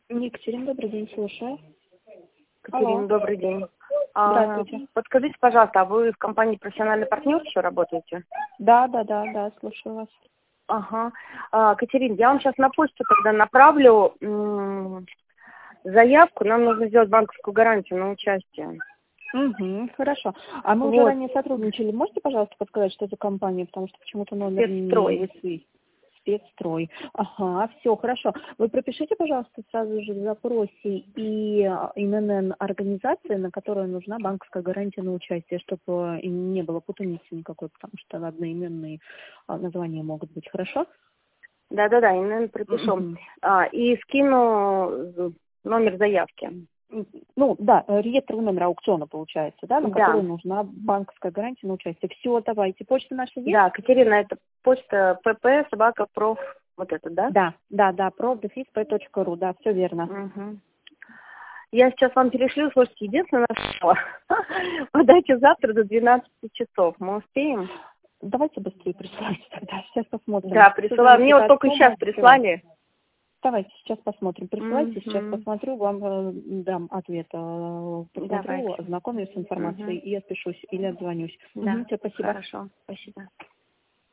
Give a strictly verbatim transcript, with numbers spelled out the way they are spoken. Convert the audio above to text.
Екатерина, добрый день, слушаю. Катерина, Алло. добрый день. А, Здравствуйте. подскажите, пожалуйста, а вы в компании «Профессиональный партнер» еще работаете? Да, да, да, да, слушаю вас. Ага. А, Катерина, я вам сейчас на почту тогда направлю м, заявку. Нам нужно сделать банковскую гарантию на участие. Угу, хорошо. А мы уже Вот. ранее сотрудничали. Можете, пожалуйста, подсказать, что за компания? Потому что почему-то номер не Спецстрой. высвет. Спецстрой. Ага, все, хорошо. Вы пропишите, пожалуйста, сразу же в запросе и ИНН организации, на которую нужна банковская гарантия на участие, чтобы не было путаницы никакой, потому что одноименные а, названия могут быть. Хорошо? Да-да-да, и, наверное, пропишу. Мгм. А, и скину номер заявки. Ну, да, реестровый номер аукциона получается, да, на который Да. нужна банковская гарантия на участие. Все, давайте. Почта наша есть? Да, Катерина, это почта pp собака проф, вот это, да? Да, да, да, профдефис.ру, да, все верно. Угу. Я сейчас вам перешлю, слушайте, единственное, что подайте завтра до двенадцати часов. Мы успеем? Давайте быстрее присылайте тогда, сейчас посмотрим. Да, Всё присылаю. Мне зависит вот от только суммы, сейчас всё. прислали. Давайте сейчас посмотрим. Присылайте, сейчас Угу. посмотрю, вам э, дам ответ. э, Посмотрю, Давайте. ознакомлюсь с информацией Угу. и отпишусь или отзвонюсь. Да, Угу, все, спасибо. хорошо. Спасибо.